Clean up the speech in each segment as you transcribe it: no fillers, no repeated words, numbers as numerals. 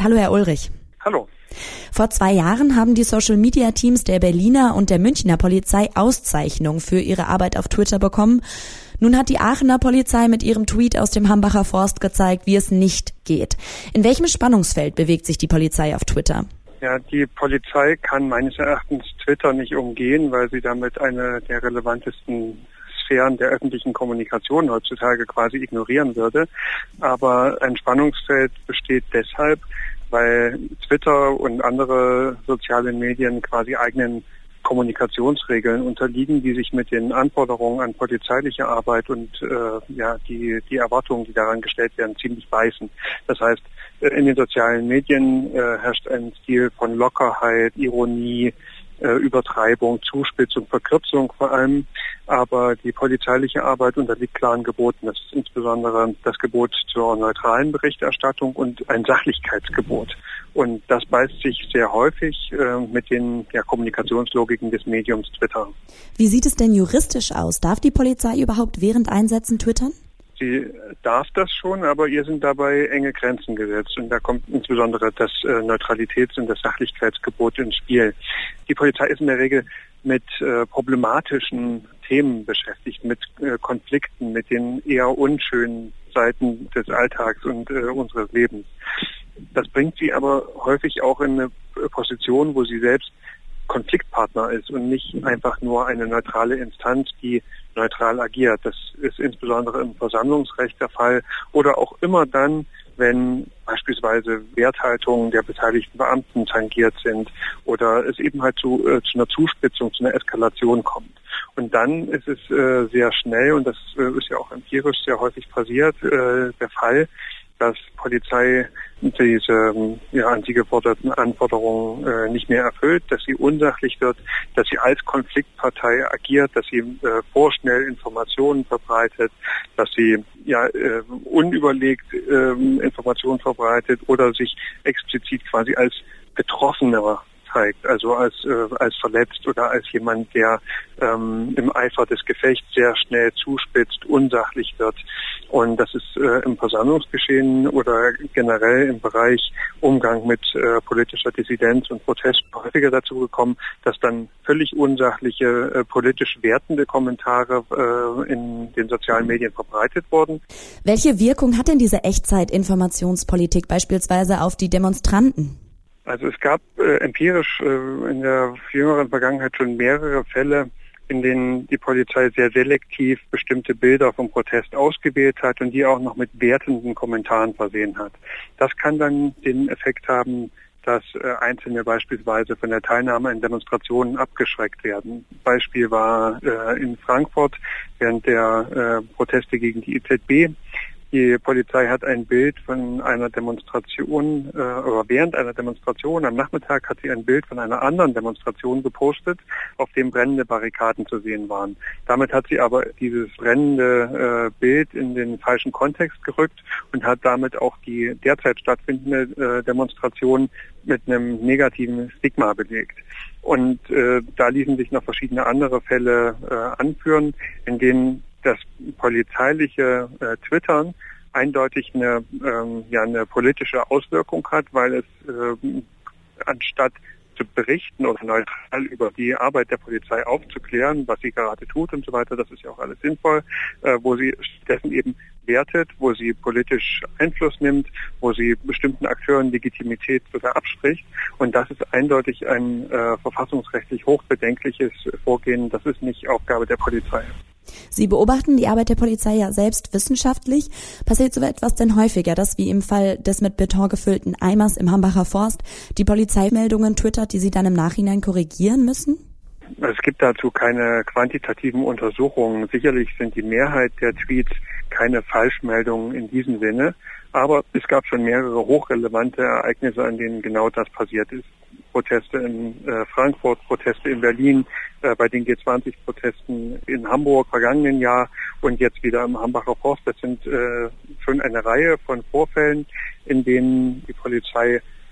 Hallo, Herr Ulrich. Hallo. Vor 2 Jahren haben die Social-Media-Teams der Berliner und der Münchner Polizei Auszeichnung für ihre Arbeit auf Twitter bekommen. Nun hat die Aachener Polizei mit ihrem Tweet aus dem Hambacher Forst gezeigt, wie es nicht geht. In welchem Spannungsfeld bewegt sich die Polizei auf Twitter? Ja, die Polizei kann meines Erachtens Twitter nicht umgehen, weil sie damit eine der relevantesten Sphären der öffentlichen Kommunikation heutzutage quasi ignorieren würde. Aber ein Spannungsfeld besteht deshalb, weil Twitter und andere soziale Medien quasi eigenen Kommunikationsregeln unterliegen, die sich mit den Anforderungen an polizeiliche Arbeit und die Erwartungen, die daran gestellt werden, ziemlich beißen. Das heißt, in den sozialen Medien herrscht ein Stil von Lockerheit, Ironie, Übertreibung, Zuspitzung, Verkürzung vor allem. Aber die polizeiliche Arbeit unterliegt klaren Geboten. Das ist insbesondere das Gebot zur neutralen Berichterstattung und ein Sachlichkeitsgebot. Und das beißt sich sehr häufig mit den Kommunikationslogiken des Mediums Twitter. Wie sieht es denn juristisch aus? Darf die Polizei überhaupt während Einsätzen twittern? Sie darf das schon, aber ihr sind dabei enge Grenzen gesetzt. Und da kommt insbesondere das Neutralitäts- und das Sachlichkeitsgebot ins Spiel. Die Polizei ist in der Regel mit problematischen Themen beschäftigt, mit Konflikten, mit den eher unschönen Seiten des Alltags und unseres Lebens. Das bringt sie aber häufig auch in eine Position, wo sie selbst Konfliktpartner ist und nicht einfach nur eine neutrale Instanz, die neutral agiert. Das ist insbesondere im Versammlungsrecht der Fall oder auch immer dann, wenn beispielsweise Werthaltungen der beteiligten Beamten tangiert sind oder es eben halt zu einer Zuspitzung, zu einer Eskalation kommt. Und dann ist es sehr schnell, und das ist ja auch empirisch sehr häufig passiert, der Fall, dass Polizei diese an sie geforderten Anforderungen nicht mehr erfüllt, dass sie unsachlich wird, dass sie als Konfliktpartei agiert, dass sie vorschnell Informationen verbreitet, dass sie unüberlegt Informationen verbreitet oder sich explizit quasi als Betroffener zeigt, also als verletzt oder als jemand, der im Eifer des Gefechts sehr schnell zuspitzt, unsachlich wird. Und das ist im Versammlungsgeschehen oder generell im Bereich Umgang mit politischer Dissidenz und Protest häufiger dazu gekommen, dass dann völlig unsachliche, politisch wertende Kommentare in den sozialen Medien verbreitet wurden. Welche Wirkung hat denn diese Echtzeit-Informationspolitik beispielsweise auf die Demonstranten? Also es gab empirisch in der jüngeren Vergangenheit schon mehrere Fälle, in denen die Polizei sehr selektiv bestimmte Bilder vom Protest ausgewählt hat und die auch noch mit wertenden Kommentaren versehen hat. Das kann dann den Effekt haben, dass Einzelne beispielsweise von der Teilnahme an Demonstrationen abgeschreckt werden. Beispiel war in Frankfurt während der Proteste gegen die EZB. Die Polizei hat ein Bild von einer Demonstration, oder während einer Demonstration am Nachmittag hat sie ein Bild von einer anderen Demonstration gepostet, auf dem brennende Barrikaden zu sehen waren. Damit hat sie aber dieses brennende Bild in den falschen Kontext gerückt und hat damit auch die derzeit stattfindende Demonstration mit einem negativen Stigma belegt. Und da ließen sich noch verschiedene andere Fälle anführen, in denen das polizeiliche Twittern eindeutig eine politische Auswirkung hat, weil es anstatt zu berichten oder neutral über die Arbeit der Polizei aufzuklären, was sie gerade tut und so weiter, das ist ja auch alles sinnvoll, wo sie stattdessen eben wertet, wo sie politisch Einfluss nimmt, wo sie bestimmten Akteuren Legitimität sogar abspricht. Und das ist eindeutig ein verfassungsrechtlich hochbedenkliches Vorgehen. Das ist nicht Aufgabe der Polizei. Sie beobachten die Arbeit der Polizei ja selbst wissenschaftlich. Passiert so etwas denn häufiger, dass wie im Fall des mit Beton gefüllten Eimers im Hambacher Forst die Polizei Meldungen twittert, die sie dann im Nachhinein korrigieren müssen? Es gibt dazu keine quantitativen Untersuchungen. Sicherlich sind die Mehrheit der Tweets keine Falschmeldungen in diesem Sinne, aber es gab schon mehrere hochrelevante Ereignisse, an denen genau das passiert ist. Proteste in Frankfurt, Proteste in Berlin, bei den G20-Protesten in Hamburg vergangenen Jahr und jetzt wieder im Hambacher Forst. Das sind schon eine Reihe von Vorfällen, in denen die Polizei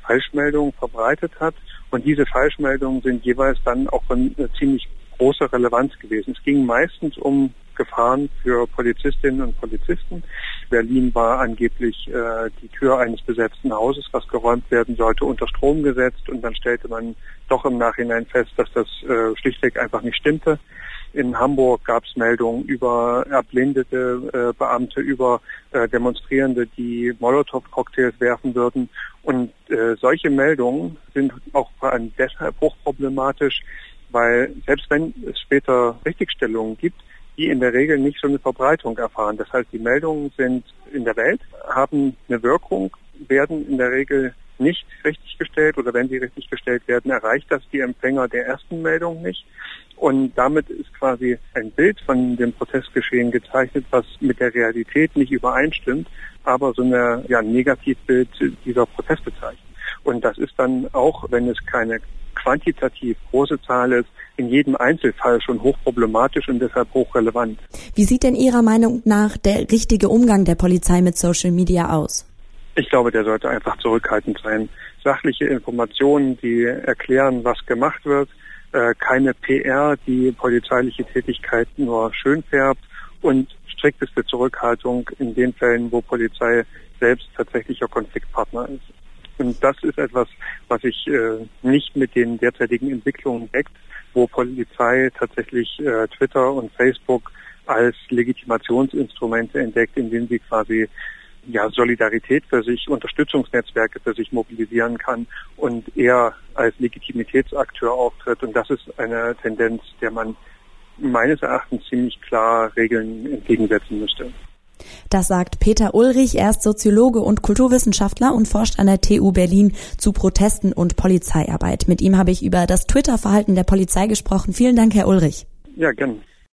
Falschmeldungen verbreitet hat. Und diese Falschmeldungen sind jeweils dann auch von ziemlich großer Relevanz gewesen. Es ging meistens um Gefahren für Polizistinnen und Polizisten. Berlin war angeblich die Tür eines besetzten Hauses, was geräumt werden sollte, unter Strom gesetzt, und dann stellte man doch im Nachhinein fest, dass das schlichtweg einfach nicht stimmte. In Hamburg gab es Meldungen über erblindete Beamte, über Demonstrierende, die Molotow-Cocktails werfen würden. Und solche Meldungen sind auch vor allem deshalb hochproblematisch, weil selbst wenn es später Richtigstellungen gibt, die in der Regel nicht so eine Verbreitung erfahren. Das heißt, die Meldungen sind in der Welt, haben eine Wirkung, werden in der Regel nicht richtiggestellt, oder wenn sie richtiggestellt werden, erreicht das die Empfänger der ersten Meldung nicht. Und damit ist quasi ein Bild von dem Protestgeschehen gezeichnet, was mit der Realität nicht übereinstimmt, aber so ein Negativbild dieser Proteste zeichnet. Und das ist dann auch, wenn es keine quantitativ große Zahl ist, in jedem Einzelfall schon hochproblematisch und deshalb hochrelevant. Wie sieht denn Ihrer Meinung nach der richtige Umgang der Polizei mit Social Media aus? Ich glaube, der sollte einfach zurückhaltend sein. Sachliche Informationen, die erklären, was gemacht wird, keine PR, die polizeiliche Tätigkeit nur schön färbt, und strikteste Zurückhaltung in den Fällen, wo Polizei selbst tatsächlicher Konfliktpartner ist. Und das ist etwas, was sich nicht mit den derzeitigen Entwicklungen deckt, wo Polizei tatsächlich Twitter und Facebook als Legitimationsinstrumente entdeckt, in denen sie quasi Solidarität für sich, Unterstützungsnetzwerke für sich mobilisieren kann und eher als Legitimitätsakteur auftritt. Und das ist eine Tendenz, der man meines Erachtens ziemlich klar Regeln entgegensetzen müsste. Das sagt Peter Ulrich. Er ist Soziologe und Kulturwissenschaftler und forscht an der TU Berlin zu Protesten und Polizeiarbeit. Mit ihm habe ich über das Twitter-Verhalten der Polizei gesprochen. Vielen Dank, Herr Ulrich. Ja, gerne.